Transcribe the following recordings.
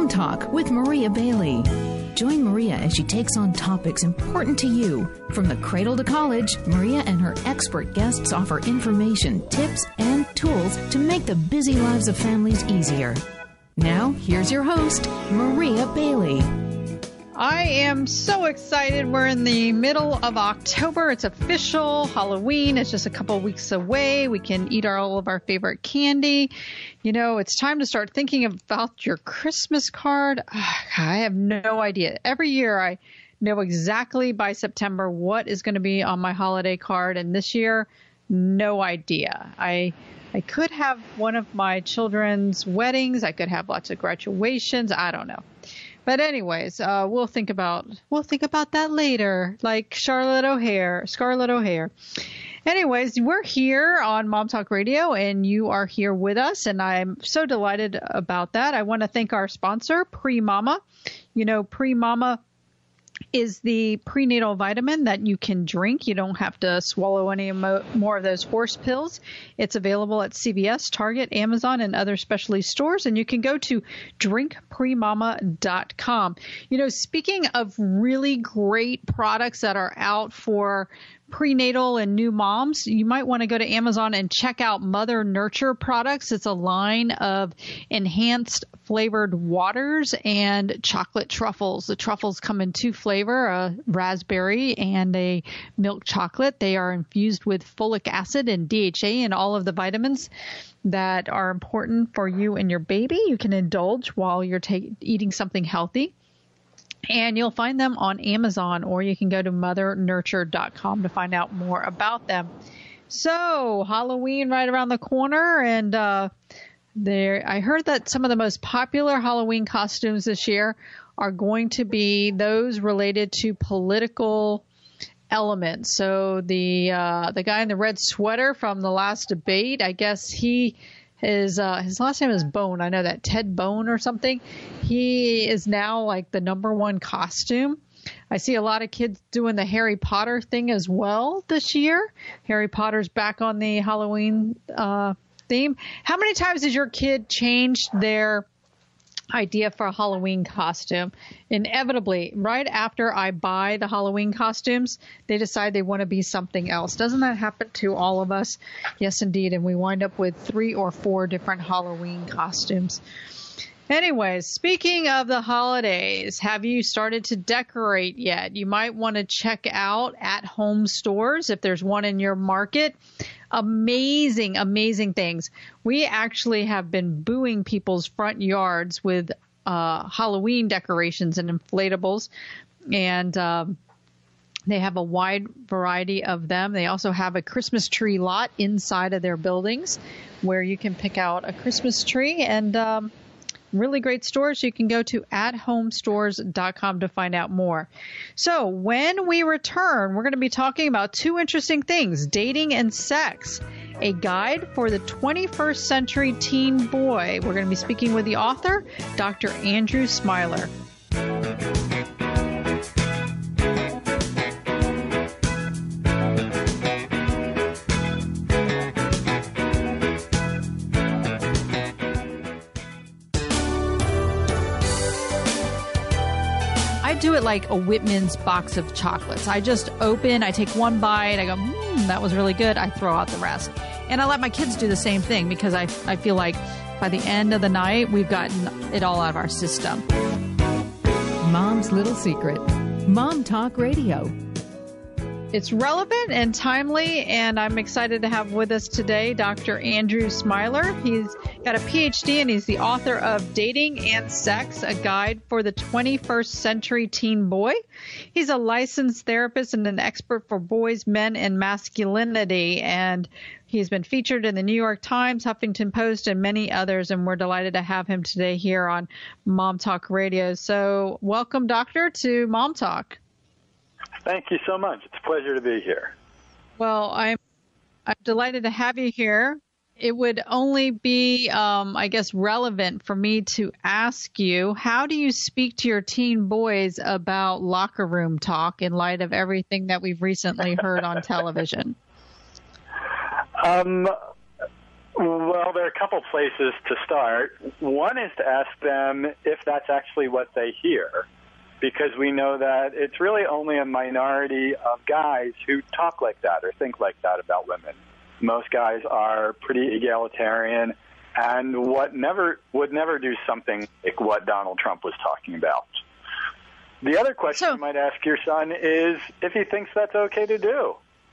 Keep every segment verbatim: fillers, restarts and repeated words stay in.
Mom Talk with Maria Bailey. Join Maria as she takes on topics important to you. From the cradle to college, Maria and her expert guests offer information, tips, and tools to make the busy lives of families easier. Now, here's your host, Maria Bailey. I am so excited. We're in the middle of October. It's official. Halloween is just a couple of weeks away. We can eat our, all of our favorite candy. You know, it's time to start thinking about your Christmas card. I have no idea. Every year I know exactly by September what is going to be on my holiday card. And this year, no idea. I I could have one of my children's weddings. I could have lots of graduations. I don't know. But anyways, uh, we'll think about we'll think about that later, like Charlotte O'Hare, Scarlett O'Hare. Anyways, we're here on Mom Talk Radio, and you are here with us, and I'm so delighted about that. I want to thank our sponsor, Pre-Mama. You know, Pre-Mama is the prenatal vitamin that you can drink. You don't have to swallow any mo- more of those horse pills. It's available at C V S, Target, Amazon, and other specialty stores. And you can go to drink pre mama dot com. You know, speaking of really great products that are out for prenatal and new moms, you might want to go to Amazon and check out Mother Nurture products. It's a line of enhanced flavored waters and chocolate truffles. The truffles come in two flavor, a raspberry and a milk chocolate. They are infused with folic acid and D H A and all of the vitamins that are important for you and your baby. You can indulge while you're ta- eating something healthy. And you'll find them on Amazon, or you can go to mother nurture dot com to find out more about them. So Halloween right around the corner, and uh, there I heard that some of the most popular Halloween costumes this year are going to be those related to political elements. So the uh, the guy in the red sweater from the last debate, I guess he His uh, his last name is Bone. I know that, Ted Bone or something. He is now like the number one costume. I see a lot of kids doing the Harry Potter thing as well this year. Harry Potter's back on the Halloween uh, theme. How many times has your kid changed their idea for a Halloween costume? Inevitably, right after I buy the Halloween costumes, they decide they want to be something else. Doesn't that happen to all of us? Yes, indeed. And we wind up with three or four different Halloween costumes. Anyways, speaking of the holidays, have you started to decorate yet? You might want to check out At Home Stores if there's one in your market. Amazing, amazing things. We actually have been booing people's front yards with uh, Halloween decorations and inflatables, and um, they have a wide variety of them. They also have a Christmas tree lot inside of their buildings where you can pick out a Christmas tree, and um, really great stores. You can go to at home stores dot com to find out more. So when we return, we're going to be talking about two interesting things: dating and sex, a guide for the twenty-first century teen boy. We're going to be speaking with the author, Doctor Andrew Smiler. Do it like a Whitman's box of chocolates. I just open, I take one bite, I go, hmm, that was really good. I throw out the rest. And I let my kids do the same thing because I, I feel like by the end of the night, we've gotten it all out of our system. Mom's Little Secret. Mom Talk Radio. It's relevant and timely, and I'm excited to have with us today Doctor Andrew Smiler. He's got a P H D, and he's the author of Dating and Sex, a guide for the twenty-first century teen boy. He's a licensed therapist and an expert for boys, men, and masculinity, and he's been featured in the New York Times, Huffington Post, and many others, and we're delighted to have him today here on Mom Talk Radio. So welcome, Doctor, to Mom Talk. Thank you so much. It's a pleasure to be here. Well, I'm, I'm delighted to have you here. It would only be, um, I guess, relevant for me to ask you, how do you speak to your teen boys about locker room talk in light of everything that we've recently heard on television? Um, Well, there are a couple places to start. One is to ask them if that's actually what they hear, because we know that it's really only a minority of guys who talk like that or think like that about women. Most guys are pretty egalitarian and what never would never do something like what Donald Trump was talking about. The other question so, you might ask your son is if he thinks that's okay to do.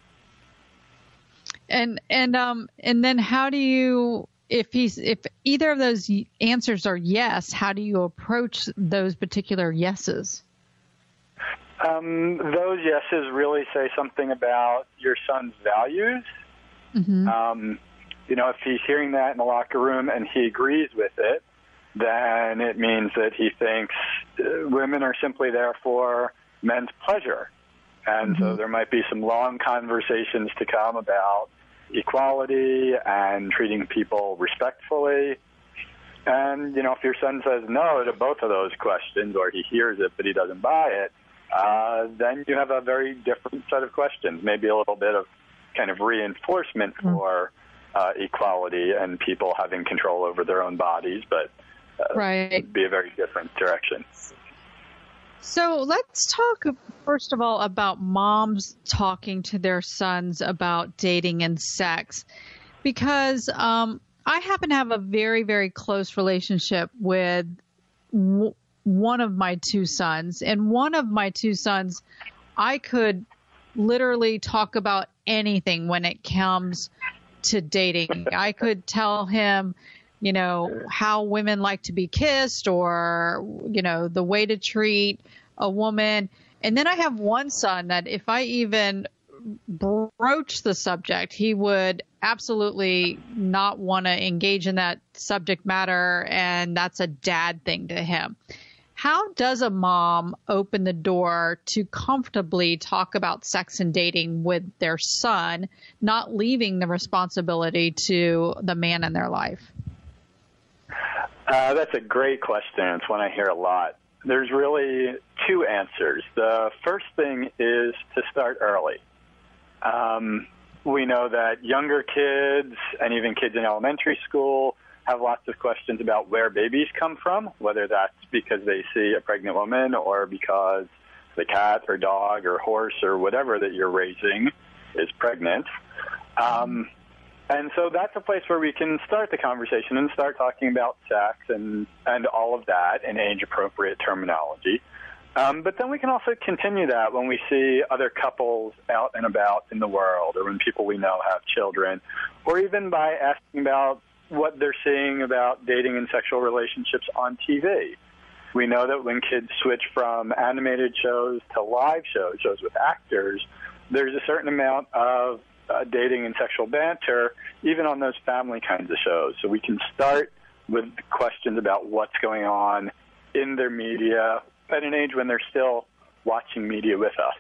And and um and then how do you if he's if either of those answers are yes, how do you approach those particular yeses? Um, those yeses really say something about your son's values. Mm-hmm. Um, you know, if he's hearing that in the locker room and he agrees with it, then it means that he thinks uh, women are simply there for men's pleasure. And mm-hmm. so there might be some long conversations to come about equality and treating people respectfully. And, you know, if your son says no to both of those questions, or he hears it but he doesn't buy it, uh, then you have a very different set of questions, maybe a little bit of kind of reinforcement mm-hmm. for uh, equality and people having control over their own bodies, but uh, right. it'd be a very different direction. So let's talk, first of all, about moms talking to their sons about dating and sex, because um, I happen to have a very, very close relationship with w- one of my two sons. And one of my two sons, I could literally talk about anything when it comes to dating. I could tell him, you know, how women like to be kissed, or, you know, the way to treat a woman. And then I have one son that if I even broach the subject, he would absolutely not want to engage in that subject matter. And that's a dad thing to him. How does a mom open the door to comfortably talk about sex and dating with their son, not leaving the responsibility to the man in their life? Uh, that's a great question. It's one I hear a lot. There's really two answers. The first thing is to start early. Um, we know that younger kids and even kids in elementary school have lots of questions about where babies come from, whether that's because they see a pregnant woman or because the cat or dog or horse or whatever that you're raising is pregnant. Um, and so that's a place where we can start the conversation and start talking about sex and, and all of that in age-appropriate terminology. Um, but then we can also continue that when we see other couples out and about in the world, or when people we know have children, or even by asking about what they're seeing about dating and sexual relationships on T V. We know that when kids switch from animated shows to live shows, shows with actors, there's a certain amount of uh, dating and sexual banter, even on those family kinds of shows. So we can start with questions about what's going on in their media at an age when they're still watching media with us.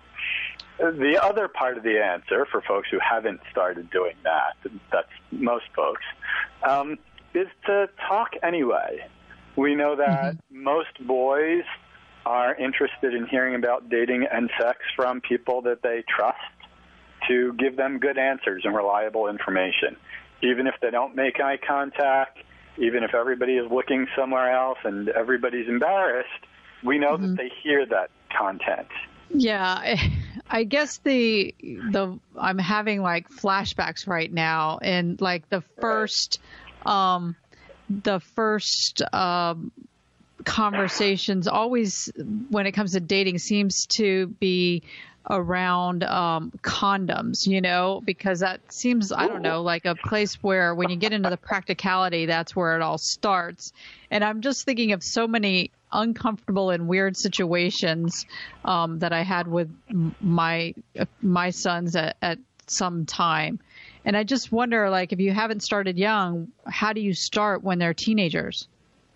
The other part of the answer for folks who haven't started doing that, and that's most folks, um, is to talk anyway. We know that mm-hmm. most boys are interested in hearing about dating and sex from people that they trust to give them good answers and reliable information. Even if they don't make eye contact, even if everybody is looking somewhere else and everybody's embarrassed, we know mm-hmm. that they hear that content. Yeah, I guess the the I'm having like flashbacks right now, and like the first um the first um conversations always when it comes to dating seems to be around um condoms, you know, because that seems, I don't know, like a place where when you get into the practicality, that's where it all starts. And I'm just thinking of so many uncomfortable and weird situations um, that I had with my my sons at, at some time. And I just wonder, like, if you haven't started young, how do you start when they're teenagers?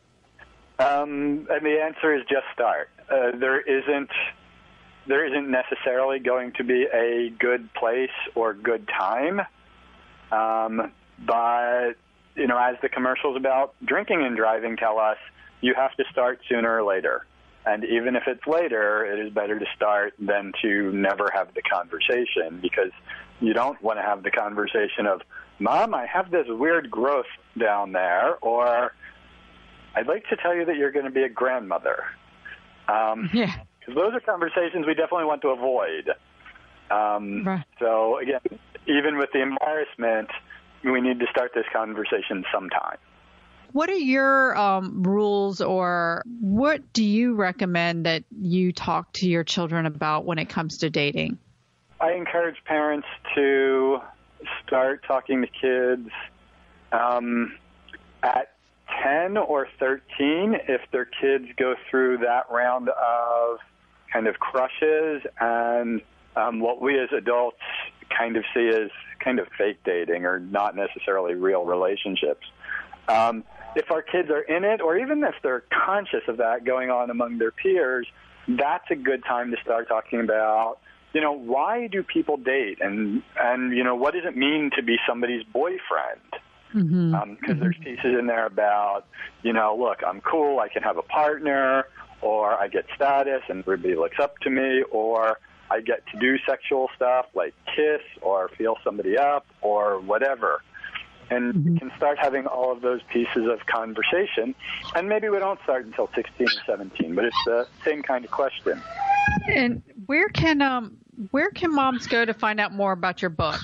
Um, and the answer is just start. Uh, there isn't there isn't necessarily going to be a good place or good time. Um, but, you know, as the commercials about drinking and driving tell us, you have to start sooner or later. And even if it's later, it is better to start than to never have the conversation, because you don't want to have the conversation of, Mom, I have this weird growth down there, or I'd like to tell you that you're going to be a grandmother. Um, yeah. Because those are conversations we definitely want to avoid. Um, right. So, again, even with the embarrassment, we need to start this conversation sometime. What are your um, rules, or what do you recommend that you talk to your children about when it comes to dating? I encourage parents to start talking to kids um, at ten or thirteen if their kids go through that round of kind of crushes and um, what we as adults kind of see as kind of fake dating or not necessarily real relationships. Um, if our kids are in it, or even if they're conscious of that going on among their peers, that's a good time to start talking about, you know, why do people date? And, and you know, what does it mean to be somebody's boyfriend? Because mm-hmm. um, mm-hmm. there's pieces in there about, you know, look, I'm cool, I can have a partner, or I get status and everybody looks up to me, or I get to do sexual stuff like kiss or feel somebody up or whatever. And mm-hmm. we can start having all of those pieces of conversation. And maybe we don't start until sixteen or seventeen, but it's the same kind of question. And where can um where can moms go to find out more about your book?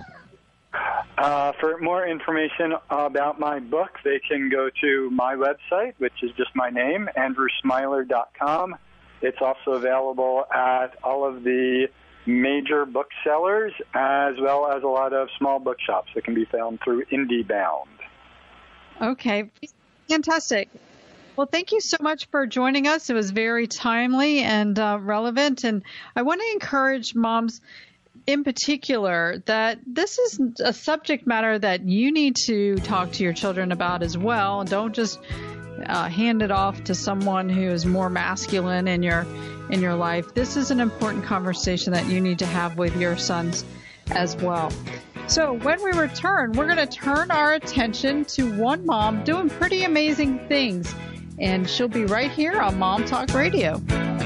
Uh, for more information about my book, they can go to my website, which is just my name, andrew smiler dot com. It's also available at all of the major booksellers, as well as a lot of small bookshops that can be found through IndieBound. Okay, fantastic. Well, thank you so much for joining us. It was very timely and uh, relevant, and I want to encourage moms in particular that this is a subject matter that you need to talk to your children about as well. Don't just uh, hand it off to someone who is more masculine in your in your life. This is an important conversation that you need to have with your sons as well. So when we return, we're going to turn our attention to one mom doing pretty amazing things, and she'll be right here on Mom Talk Radio.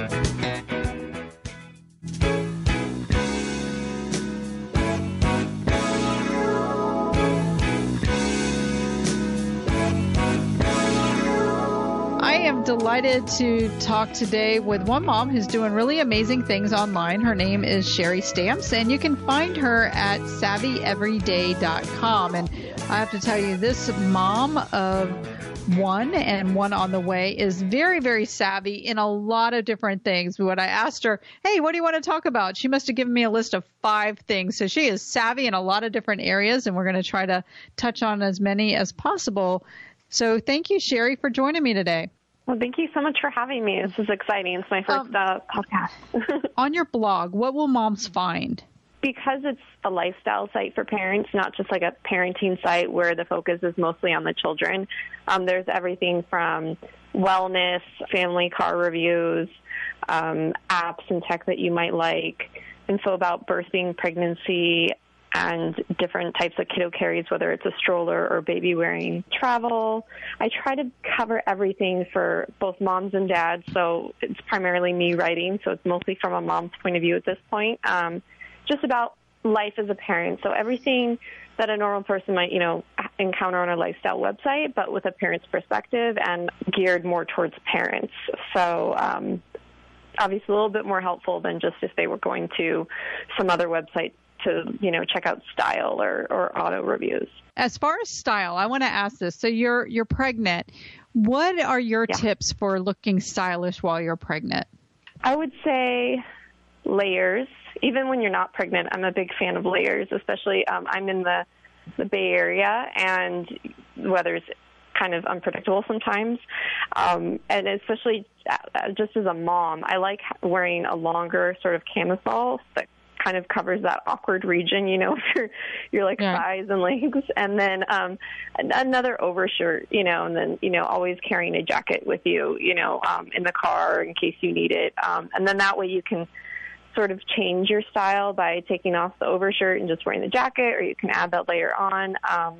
I am delighted to talk today with one mom who's doing really amazing things online. Her name is Sherry Stamps, and you can find her at savvy everyday dot com. And I have to tell you, this mom of one and one on the way is very, very savvy in a lot of different things. When I asked her, hey, what do you want to talk about? She must have given me a list of five things. So she is savvy in a lot of different areas, and we're going to try to touch on as many as possible. So thank you, Sherry, for joining me today. Well, thank you so much for having me. This is exciting. It's my first um, uh, podcast. On your blog, what will moms find? Because it's a lifestyle site for parents, not just like a parenting site where the focus is mostly on the children, um, there's everything from wellness, family car reviews, um, apps and tech that you might like, info about birthing, pregnancy, and different types of kiddo carries, whether it's a stroller or baby wearing, travel. I try to cover everything for both moms and dads, so it's primarily me writing, so it's mostly from a mom's point of view at this point, um, just about life as a parent. So everything that a normal person might, you know, encounter on a lifestyle website, but with a parent's perspective and geared more towards parents. So um, obviously a little bit more helpful than just if they were going to some other website to, you know, check out style or, or auto reviews. As far as style, I want to ask this. So you're you're pregnant. What are your yeah. tips for looking stylish while you're pregnant? I would say layers. Even when you're not pregnant, I'm a big fan of layers, especially um, I'm in the, the Bay Area, and weather's kind of unpredictable sometimes. Um, and especially uh, just as a mom, I like wearing a longer sort of camisole that kind of covers that awkward region, you know, for your like yeah. thighs and legs, and then um, another overshirt, you know, and then, you know, always carrying a jacket with you, you know, um, in the car in case you need it. Um, and then that way you can sort of change your style by taking off the overshirt and just wearing the jacket, or you can add that layer on. Um,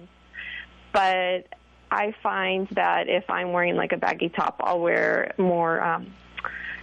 but I find that if I'm wearing like a baggy top, I'll wear more um,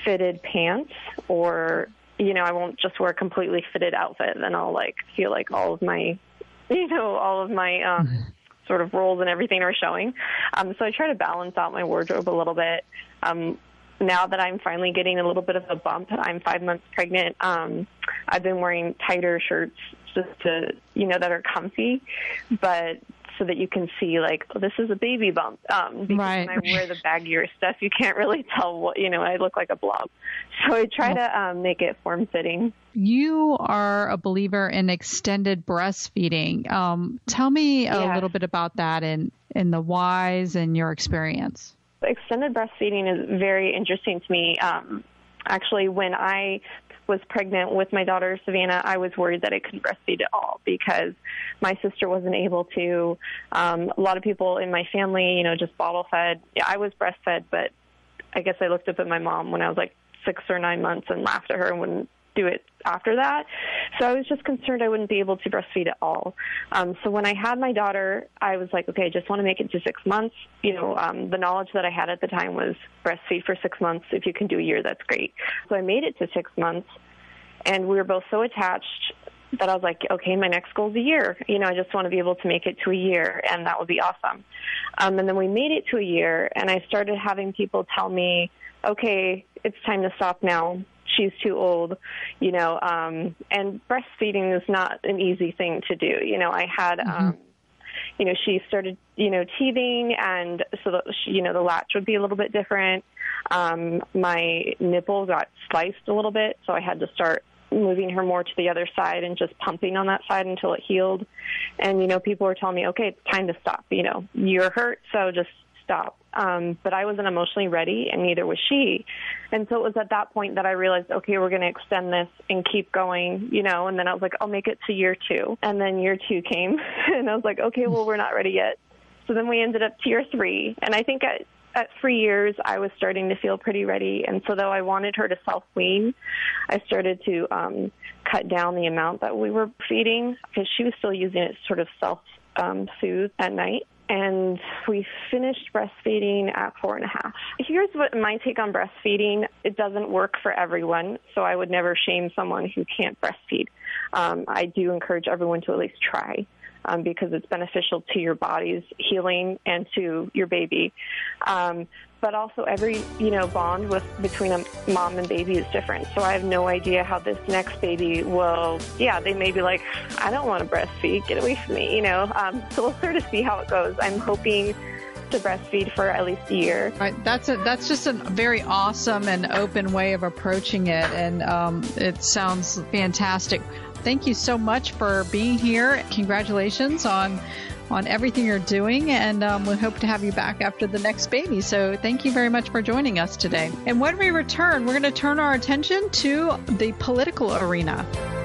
fitted pants, or, you know, I won't just wear a completely fitted outfit. Then I'll like feel like all of my, you know, all of my um, sort of rolls and everything are showing. Um, so I try to balance out my wardrobe a little bit. Um, now that I'm finally getting a little bit of a bump, I'm five months pregnant. Um, I've been wearing tighter shirts just to, you know, that are comfy, but so that you can see, like, oh, this is a baby bump. Um, because right. when I wear the baggier stuff, you can't really tell what, you know, I look like a blob. So I try to um, make it form-fitting. You are a believer in extended breastfeeding. Um, tell me a yeah. little bit about that and, and the whys and your experience. Extended breastfeeding is very interesting to me. Um, actually, when I was pregnant with my daughter, Savannah, I was worried that I couldn't breastfeed at all because my sister wasn't able to. Um, a lot of people in my family, you know, just bottle fed. Yeah, I was breastfed, but I guess I looked up at my mom when I was like six or nine months and laughed at her and wouldn't do it after that. So I was just concerned I wouldn't be able to breastfeed at all. Um, so when I had my daughter, I was like, okay, I just want to make it to six months. You know, um, the knowledge that I had at the time was breastfeed for six months. If you can do a year, that's great. So I made it to six months, and we were both so attached that I was like, okay, my next goal is a year. You know, I just want to be able to make it to a year, and that would be awesome. Um, and then we made it to a year, and I started having people tell me, okay, it's time to stop now. She's too old, you know, um, and breastfeeding is not an easy thing to do. You know, I had, mm-hmm. um, you know, she started, you know, teething, and so, that she, you know, the latch would be a little bit different. Um, my nipple got sliced a little bit, so I had to start moving her more to the other side and just pumping on that side until it healed. And, you know, people were telling me, okay, it's time to stop. You know, you're hurt, so just stop. Um, but I wasn't emotionally ready, and neither was she. And so it was at that point that I realized, okay, we're going to extend this and keep going, you know, and then I was like, I'll make it to year two. And then year two came, and I was like, okay, well, we're not ready yet. So then we ended up to year three. And I think at, at three years, I was starting to feel pretty ready. And so though I wanted her to self-wean, I started to um, cut down the amount that we were feeding because she was still using it to sort of self-soothe um, at night. And we finished breastfeeding at four and a half. Here's what my take on breastfeeding. It doesn't work for everyone, so I would never shame someone who can't breastfeed. Um, I do encourage everyone to at least try um, because it's beneficial to your body's healing and to your baby. Um, but also every, you know, bond with between a mom and baby is different. So I have no idea how this next baby will, yeah, they may be like, I don't want to breastfeed, get away from me, you know. Um, so we'll sort of see how it goes. I'm hoping to breastfeed for at least a year. Right. That's a, that's just a very awesome and open way of approaching it. And um, it sounds fantastic. Thank you so much for being here. Congratulations on on everything you're doing, and um, we hope to have you back after the next baby. So thank you very much for joining us today. And when we return, we're going to turn our attention to the political arena.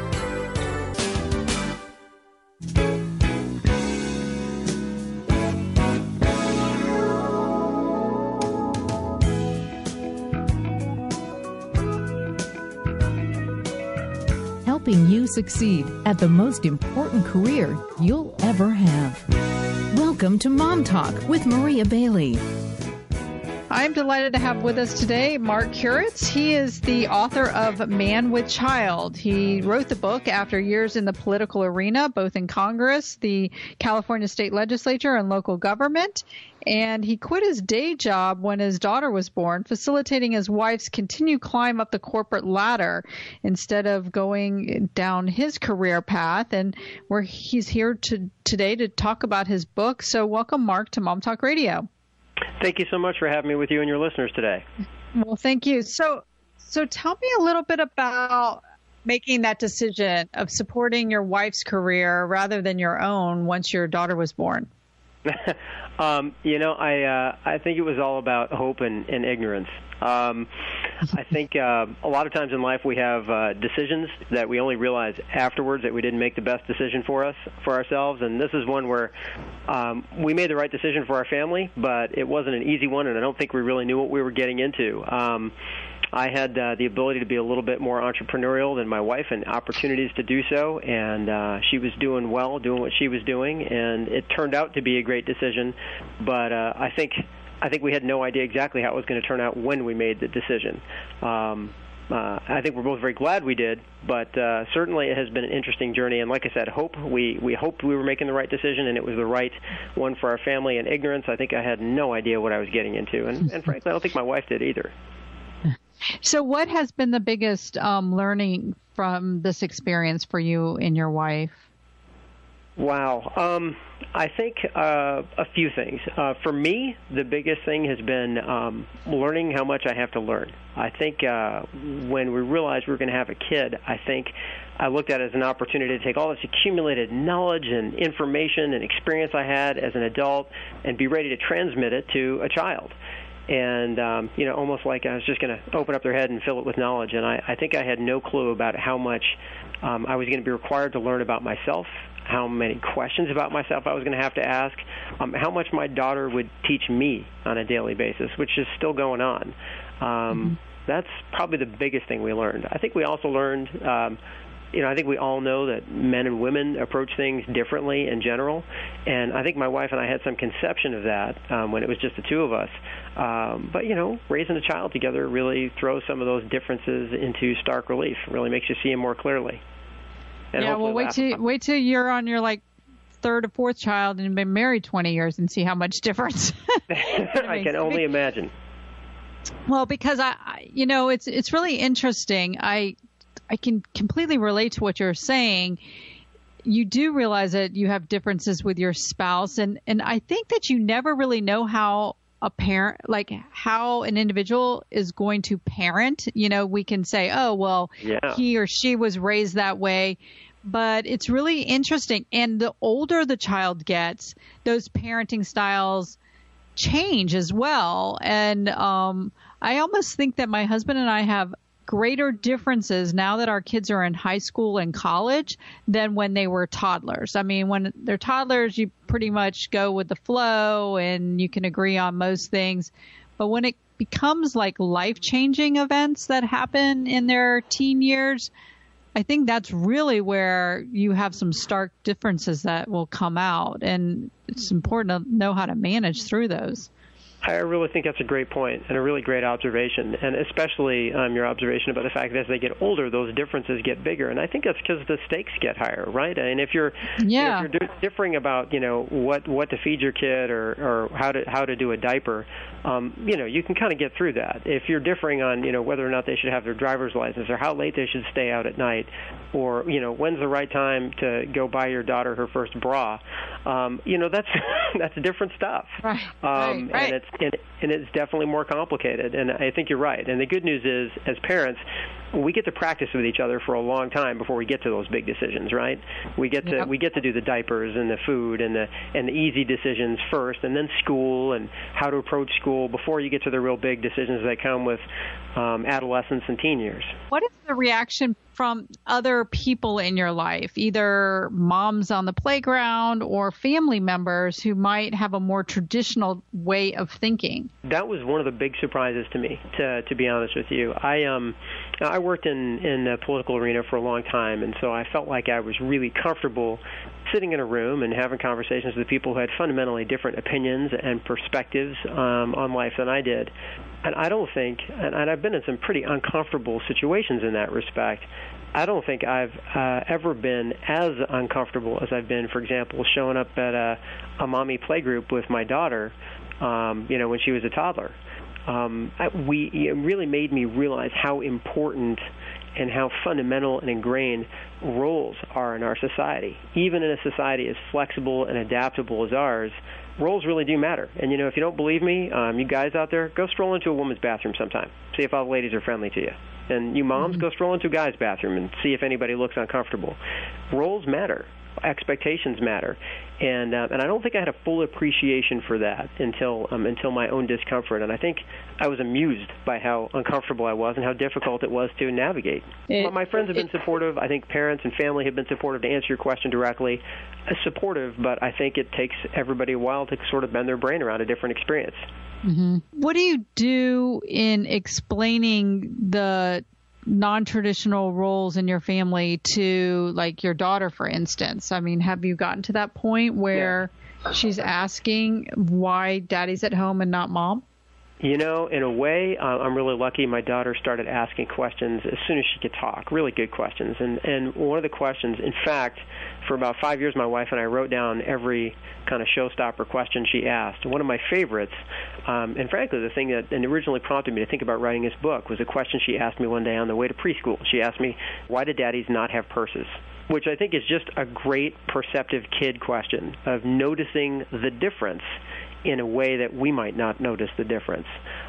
Helping you succeed at the most important career you'll ever have. Welcome to Mom Talk with Maria Bailey. I'm delighted to have with us today Mark Kuritz. He is the author of Man with Child. He wrote the book after years in the political arena, both in Congress, the California state legislature, and local government. And he quit his day job when his daughter was born, facilitating his wife's continued climb up the corporate ladder instead of going down his career path. And where he's here to, today to talk about his book. So welcome, Mark, to Mom Talk Radio. Thank you so much for having me with you and your listeners today. Well, thank you. So, so tell me a little bit about making that decision of supporting your wife's career rather than your own once your daughter was born. um, you know, I uh, I think it was all about hope and, and ignorance. Um, I think uh, a lot of times in life we have uh, decisions that we only realize afterwards that we didn't make the best decision for us, for ourselves. And this is one where um, we made the right decision for our family, but it wasn't an easy one, and I don't think we really knew what we were getting into. Um, I had uh, the ability to be a little bit more entrepreneurial than my wife and opportunities to do so, and uh, she was doing well, doing what she was doing, and it turned out to be a great decision. But uh, I think I think we had no idea exactly how it was going to turn out when we made the decision. Um, uh, I think we're both very glad we did, but uh, certainly it has been an interesting journey. And like I said, hope we, we hoped we were making the right decision, and it was the right one for our family. And ignorance, I think I had no idea what I was getting into. And, and frankly, I don't think my wife did either. So what has been the biggest um, learning from this experience for you and your wife? Wow. Um, I think uh, a few things. Uh, for me, the biggest thing has been um, learning how much I have to learn. I think uh, when we realized we were going to have a kid, I think I looked at it as an opportunity to take all this accumulated knowledge and information and experience I had as an adult and be ready to transmit it to a child. And, um, you know, almost like I was just going to open up their head and fill it with knowledge. And I, I think I had no clue about how much um, I was going to be required to learn about myself, how many questions about myself I was going to have to ask, um, how much my daughter would teach me on a daily basis, which is still going on. Um, mm-hmm. That's probably the biggest thing we learned. I think we also learned, um, you know, I think we all know that men and women approach things differently in general, and I think my wife and I had some conception of that um, when it was just the two of us. Um, but, you know, raising a child together really throws some of those differences into stark relief, really makes you see them more clearly. And yeah, well, wait till, wait till you're on your, like, third or fourth child and been married twenty years and see how much difference. I can only imagine. Well, because, I, you know, it's it's really interesting. I I can completely relate to what you're saying. You do realize that you have differences with your spouse, and, and I think that you never really know how a parent, like how an individual is going to parent. You know, we can say, oh, well, yeah. he or she was raised that way. But it's really interesting. And the older the child gets, those parenting styles change as well. And um, I almost think that my husband and I have greater differences now that our kids are in high school and college than when they were toddlers. I mean, when they're toddlers, you pretty much go with the flow and you can agree on most things. But when it becomes like life-changing events that happen in their teen years, I think that's really where you have some stark differences that will come out. And it's important to know how to manage through those. I really think that's a great point and a really great observation, and especially um, your observation about the fact that as they get older, those differences get bigger. And I think that's because the stakes get higher, right? And if you're yeah. if you're differing about, you know, what what to feed your kid or, or how to how to do a diaper, um, you know, you can kind of get through that. If you're differing on, you know, whether or not they should have their driver's license or how late they should stay out at night, or, you know, when's the right time to go buy your daughter her first bra, um, you know, that's that's different stuff. Right. Um, right. right. And it's And, and it's definitely more complicated. And I think you're right. And the good news is, as parents, we get to practice with each other for a long time before we get to those big decisions, right? We get to yep. we get to do the diapers and the food and the and the easy decisions first, and then school and how to approach school before you get to the real big decisions that come with um, adolescence and teen years. What is the reaction from other people in your life, either moms on the playground or family members who might have a more traditional way of thinking? That was one of the big surprises to me, to to be honest with you. I um I worked in in the political arena for a long time, and so I felt like I was really comfortable sitting in a room and having conversations with people who had fundamentally different opinions and perspectives um, on life than I did. And I don't think, and, and I've been in some pretty uncomfortable situations in that respect, I don't think I've uh, ever been as uncomfortable as I've been, for example, showing up at a, a mommy playgroup with my daughter, um, you know, when she was a toddler. Um, I, we, it really made me realize how important and how fundamental and ingrained roles are in our society. Even in a society as flexible and adaptable as ours, roles really do matter. And, you know, if you don't believe me, um, you guys out there, go stroll into a woman's bathroom sometime. See if all the ladies are friendly to you. And you moms, mm-hmm. go stroll into a guy's bathroom and see if anybody looks uncomfortable. Roles matter. Expectations matter. And uh, and I don't think I had a full appreciation for that until um, until my own discomfort. And I think I was amused by how uncomfortable I was and how difficult it was to navigate. It, but my friends have been it, supportive. I think parents and family have been supportive. To answer your question directly, uh, supportive, but I think it takes everybody a while to sort of bend their brain around a different experience. Mm-hmm. What do you do in explaining the non-traditional roles in your family to, like, your daughter, for instance? I mean, have you gotten to that point where she's asking why daddy's at home and not mom? You know, in a way, uh, I'm really lucky. My daughter started asking questions as soon as she could talk, really good questions. And, and one of the questions, in fact, for about five years, my wife and I wrote down every kind of showstopper question she asked. One of my favorites, um, and frankly, the thing that originally prompted me to think about writing this book was a question she asked me one day on the way to preschool. She asked me, why do daddies not have purses? Which I think is just a great perceptive kid question of noticing the difference in a way that we might not notice the difference.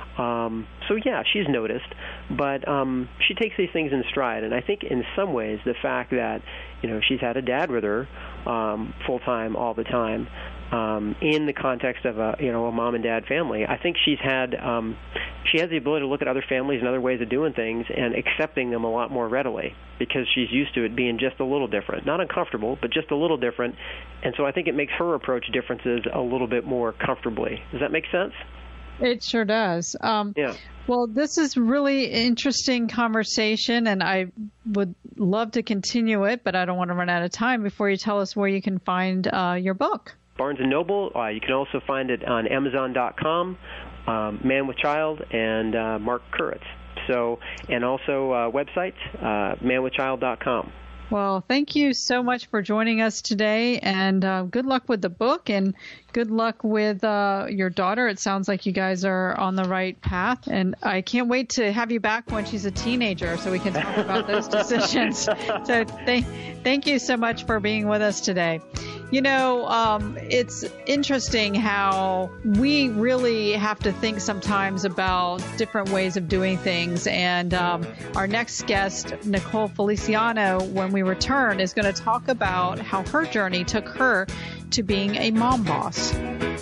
Um, so, yeah, she's noticed, but um, she takes these things in stride. And I think in some ways the fact that, you know, she's had a dad with her um, full-time all the time um, in the context of a, you know, a mom and dad family, I think she's had, um, she has the ability to look at other families and other ways of doing things and accepting them a lot more readily because she's used to it being just a little different. Not uncomfortable, but just a little different. And so I think it makes her approach differences a little bit more comfortably. Does that make sense? It sure does. Um, yeah. Well, this is really interesting conversation, and I would love to continue it, but I don't want to run out of time before you tell us where you can find uh, your book. Barnes and Noble. Uh, you can also find it on Amazon dot com, um, Man with Child, and uh, Mark Kuritz. So, and also uh, website, uh, man with child dot com. Well, thank you so much for joining us today, and uh, good luck with the book, and good luck with uh, your daughter. It sounds like you guys are on the right path, and I can't wait to have you back when she's a teenager so we can talk about those decisions. So th- thank you so much for being with us today. You know, um, it's interesting how we really have to think sometimes about different ways of doing things. And um, our next guest, Nicole Feliciano, when we return, is going to talk about how her journey took her to being a mom boss.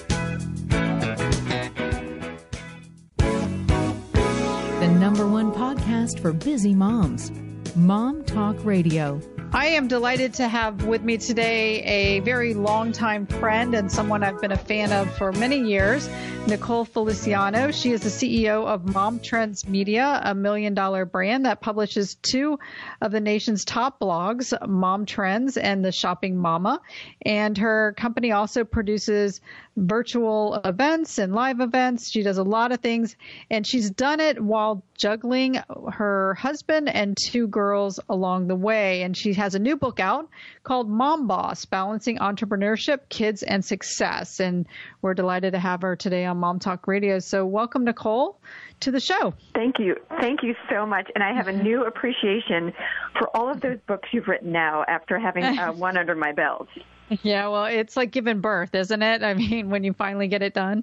The number one podcast for busy moms, Mom Talk Radio. I am delighted to have with me today a very longtime friend and someone I've been a fan of for many years, Nicole Feliciano. She is the C E O of Mom Trends Media, a million dollar brand that publishes two of the nation's top blogs, Mom Trends and The Shopping Mama. And her company also produces virtual events and live events. She does a lot of things, and she's done it while juggling her husband and two girls along the way. And she has a new book out called Mom Boss, Balancing Entrepreneurship, Kids, and Success. And we're delighted to have her today on Mom Talk Radio. So welcome, Nicole, to the show. Thank you. Thank you so much. And I have a new appreciation for all of those books you've written now after having uh, one under my belt. Yeah, well, it's like giving birth, isn't it? I mean, when you finally get it done.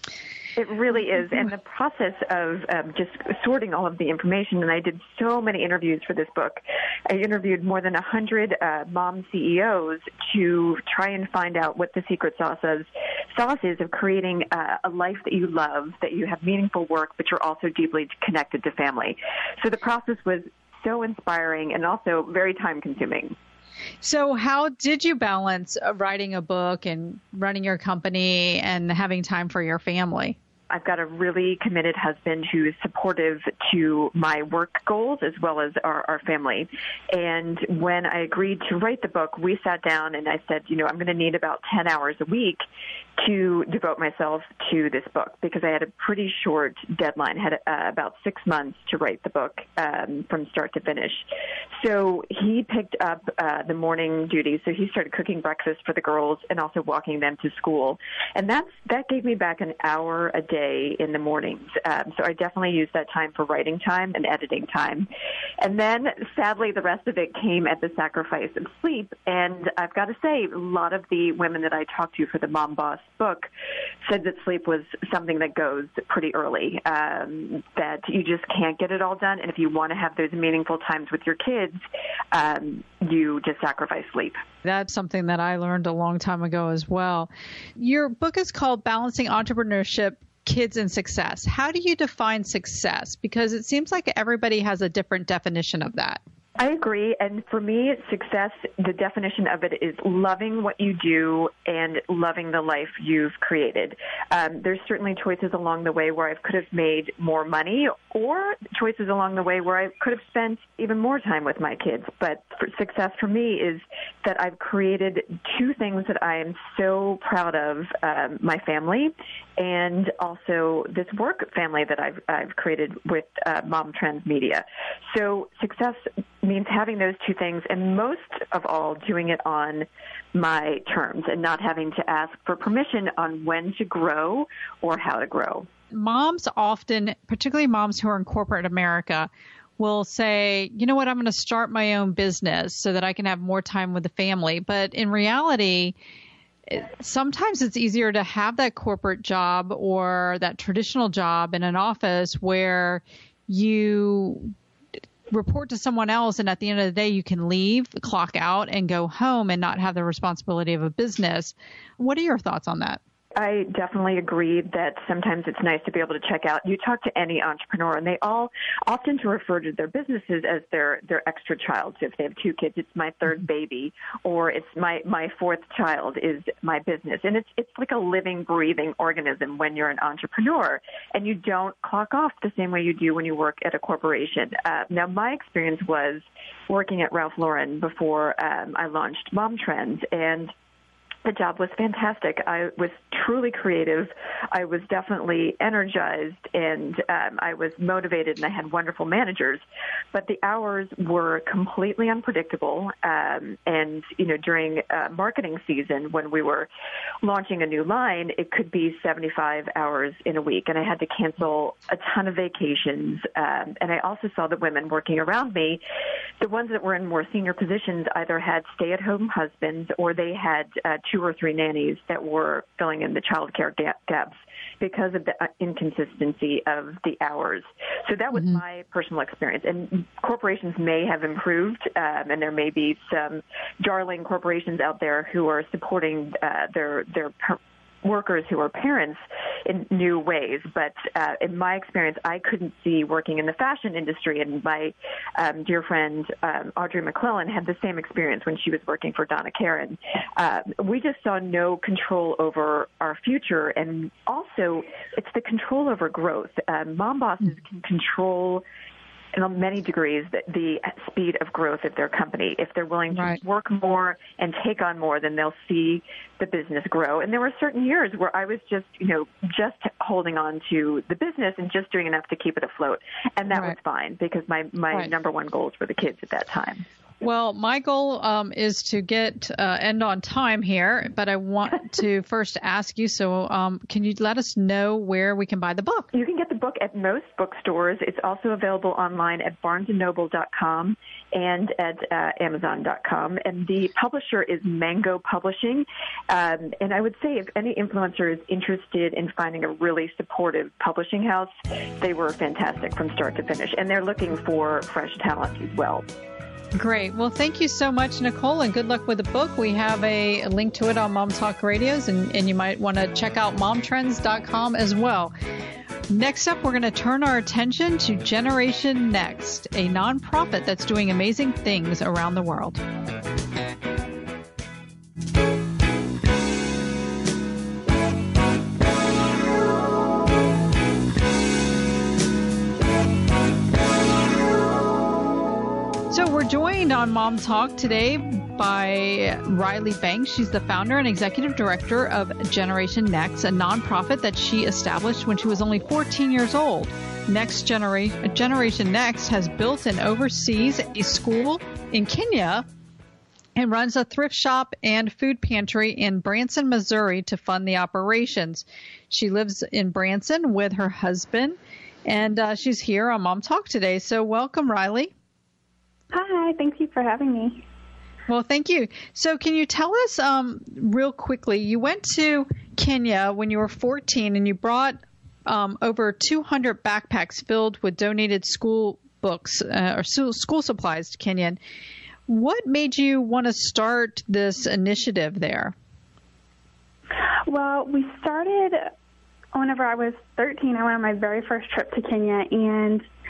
It really is. And the process of um, just sorting all of the information, and I did so many interviews for this book. I interviewed more than one hundred uh, mom C E Os to try and find out what the secret sauce is, sauce is of creating uh, a life that you love, that you have meaningful work, but you're also deeply connected to family. So the process was so inspiring and also very time-consuming. So how did you balance writing a book and running your company and having time for your family? I've got a really committed husband who is supportive to my work goals as well as our, our family. And when I agreed to write the book, we sat down and I said, you know, I'm going to need about ten hours a week to devote myself to this book because I had a pretty short deadline, had uh, about six months to write the book um, from start to finish. So he picked up uh, the morning duties. So he started cooking breakfast for the girls and also walking them to school. And that's, that gave me back an hour a day in the mornings. Um, so I definitely used that time for writing time and editing time. And then sadly, the rest of it came at the sacrifice of sleep. And I've got to say, a lot of the women that I talked to for the Mom Boss book said that sleep was something that goes pretty early, um, that you just can't get it all done. And if you want to have those meaningful times with your kids, um, you just sacrifice sleep. That's something that I learned a long time ago as well. Your book is called Balancing Entrepreneurship, Kids, and Success. How do you define success? Because it seems like everybody has a different definition of that. I agree. And for me, success, the definition of it is loving what you do and loving the life you've created. Um, there's certainly choices along the way where I could have made more money, or choices along the way where I could have spent even more time with my kids. But for success for me is that I've created two things that I am so proud of, um, my family and also this work family that I've, I've created with uh, Mom Trends Media. So success means having those two things, and most of all, doing it on my terms and not having to ask for permission on when to grow or how to grow. Moms often, particularly moms who are in corporate America, will say, you know what, I'm going to start my own business so that I can have more time with the family. But in reality, sometimes it's easier to have that corporate job or that traditional job in an office where you report to someone else, and at the end of the day, you can leave, clock out, and go home and not have the responsibility of a business. What are your thoughts on that? I definitely agree that sometimes it's nice to be able to check out. You talk to any entrepreneur, and they all often to refer to their businesses as their, their extra child. So if they have two kids, it's my third baby, or it's my, my fourth child is my business. And it's it's like a living, breathing organism when you're an entrepreneur, and you don't clock off the same way you do when you work at a corporation. Uh, now, my experience was working at Ralph Lauren before um, I launched Mom Trends, and the job was fantastic. I was truly creative. I was definitely energized, and um, I was motivated, and I had wonderful managers. But the hours were completely unpredictable. Um, and, you know, during uh, marketing season, when we were launching a new line, it could be seventy-five hours in a week, and I had to cancel a ton of vacations. Um, and I also saw the women working around me, the ones that were in more senior positions, either had stay-at-home husbands or they had uh, two or three nannies that were filling in the child care gaps because of the inconsistency of the hours. So that was mm-hmm. my personal experience. And corporations may have improved, um, and there may be some darling corporations out there who are supporting uh, their their per- workers who are parents in new ways. But uh, in my experience, I couldn't see working in the fashion industry. And my um, dear friend, um, Audrey McClellan, had the same experience when she was working for Donna Karan. Uh, we just saw no control over our future. And also, it's the control over growth. Um, mom bosses can control in many degrees, the, the speed of growth of their company. If they're willing to right. work more and take on more, then they'll see the business grow. And there were certain years where I was just, you know, just holding on to the business and just doing enough to keep it afloat. And that right. was fine because my, my right. number one goals were the kids at that time. Well, my goal um, is to get uh, end on time here, but I want to first ask you, so um, can you let us know where we can buy the book? You can get the book at most bookstores. It's also available online at barnes and noble dot com and at uh, amazon dot com. And the publisher is Mango Publishing. Um, and I would say if any influencer is interested in finding a really supportive publishing house, they were fantastic from start to finish. And they're looking for fresh talent as well. Great. Well, thank you so much, Nicole, and good luck with the book. We have a link to it on Mom Talk Radios, and, and you might want to check out mom trends dot com as well. Next up, we're going to turn our attention to Generation Next, a nonprofit that's doing amazing things around the world. So we're joined on Mom Talk today by Riley Banks. She's the founder and executive director of Generation Next, a nonprofit that she established when she was only fourteen years old. Next Generation, Generation Next has built and oversees a school in Kenya and runs a thrift shop and food pantry in Branson, Missouri to fund the operations. She lives in Branson with her husband, and uh, she's here on Mom Talk today. So welcome, Riley. Hi, thank you for having me. Well, thank you. So can you tell us um, real quickly, you went to Kenya when you were fourteen and you brought um, over two hundred backpacks filled with donated school books uh, or school supplies to Kenya. What made you want to start this initiative there? Well, we started whenever I was thirteen. I went on my very first trip to Kenya, and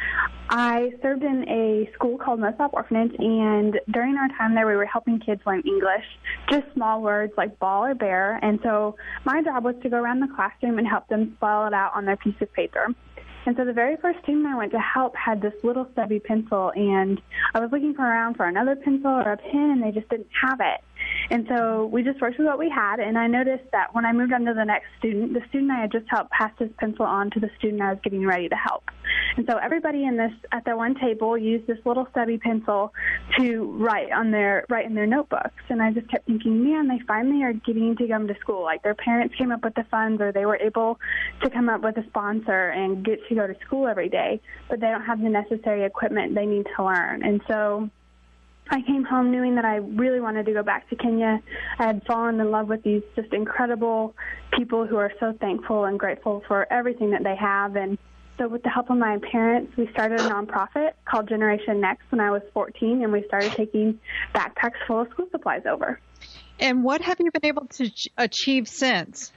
I served in a school called Mosop Orphanage, and during our time there, we were helping kids learn English, just small words like ball or bear. And so my job was to go around the classroom and help them spell it out on their piece of paper. And so the very first student I went to help had this little stubby pencil, and I was looking for around for another pencil or a pen, and they just didn't have it. And so we just worked with what we had, and I noticed that when I moved on to the next student, the student I had just helped passed his pencil on to the student I was getting ready to help. And so everybody in this at their one table used this little stubby pencil to write on their write in their notebooks. And I just kept thinking, man, they finally are getting to come to school. Like their parents came up with the funds, or they were able to come up with a sponsor and get to go to school every day, but they don't have the necessary equipment they need to learn. And so I came home knowing that I really wanted to go back to Kenya. I had fallen in love with these just incredible people who are so thankful and grateful for everything that they have. And so with the help of my parents, we started a nonprofit called Generation Next when I was fourteen, and we started taking backpacks full of school supplies over. And what have you been able to achieve since?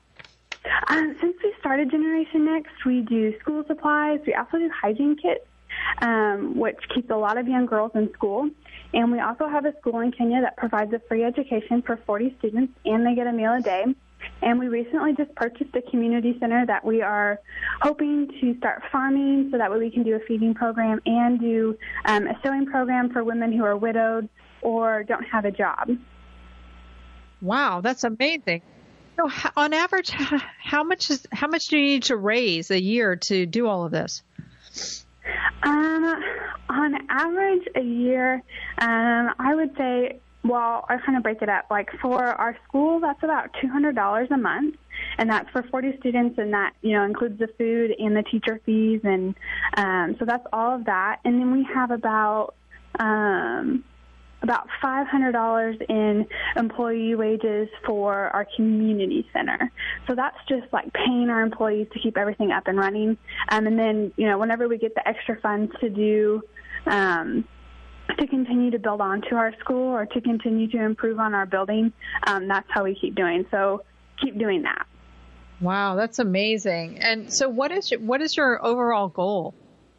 Um, since we started Generation Next, we do school supplies. We also do hygiene kits, um, which keeps a lot of young girls in school. And we also have a school in Kenya that provides a free education for forty students, and they get a meal a day. And we recently just purchased a community center that we are hoping to start farming, so that way we can do a feeding program and do um, a sewing program for women who are widowed or don't have a job. Wow, that's amazing. So on average, how much is how much do you need to raise a year to do all of this? Um, on average, a year, um, I would say, well, I kind of break it up. Like for our school, that's about two hundred dollars a month, and that's for forty students, and that, you know, includes the food and the teacher fees, and um, so that's all of that. And then we have about um, about five hundred dollars in employee wages for our community center. So that's just like paying our employees to keep everything up and running. Um, and then, you know, whenever we get the extra funds to do, um, to continue to build onto our school or to continue to improve on our building, um, that's how we keep doing. So keep doing that. Wow, that's amazing. And so what is your, what is your overall goal?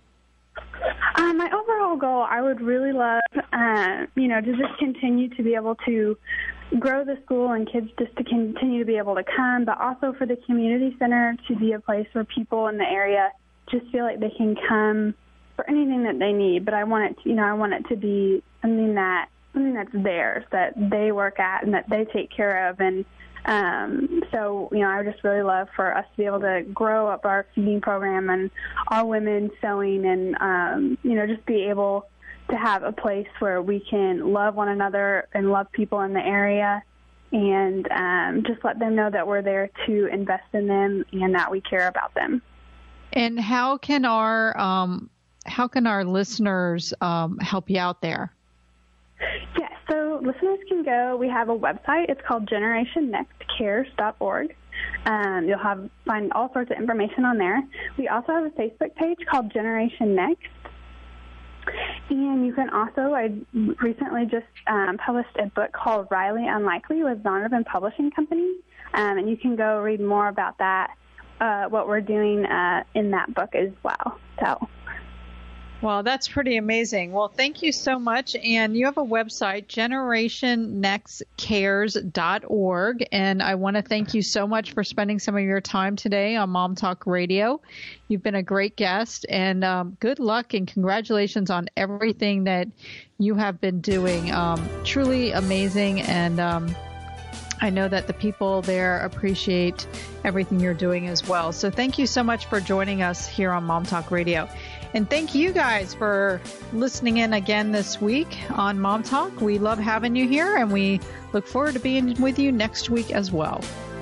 Uh, my overall goal, I would really love, uh, you know, to just continue to be able to grow the school and kids just to continue to be able to come, but also for the community center to be a place where people in the area just feel like they can come for anything that they need. But I want it to, you know, I want it to be something that, something that's theirs, that they work at and that they take care of. And Um, so, you know, I would just really love for us to be able to grow up our feeding program and our women sewing and, um, you know, just be able to have a place where we can love one another and love people in the area and um, just let them know that we're there to invest in them and that we care about them. And how can our, um, how can our listeners um, help you out there? Yes, so listeners can go. We have a website. It's called generation next cares dot org. Um, you'll have find all sorts of information on there. We also have a Facebook page called Generation Next. And you can also, I recently just um, published a book called Riley Unlikely with Zondervan Publishing Company. Um, and you can go read more about that, uh, what we're doing uh, in that book as well. So. Well, that's pretty amazing. Well, thank you so much. And you have a website, generation next cares dot org. And I want to thank you so much for spending some of your time today on Mom Talk Radio. You've been a great guest, and um, good luck and congratulations on everything that you have been doing. Um, truly amazing. And um, I know that the people there appreciate everything you're doing as well. So thank you so much for joining us here on Mom Talk Radio. And thank you guys for listening in again this week on Mom Talk. We love having you here, and we look forward to being with you next week as well.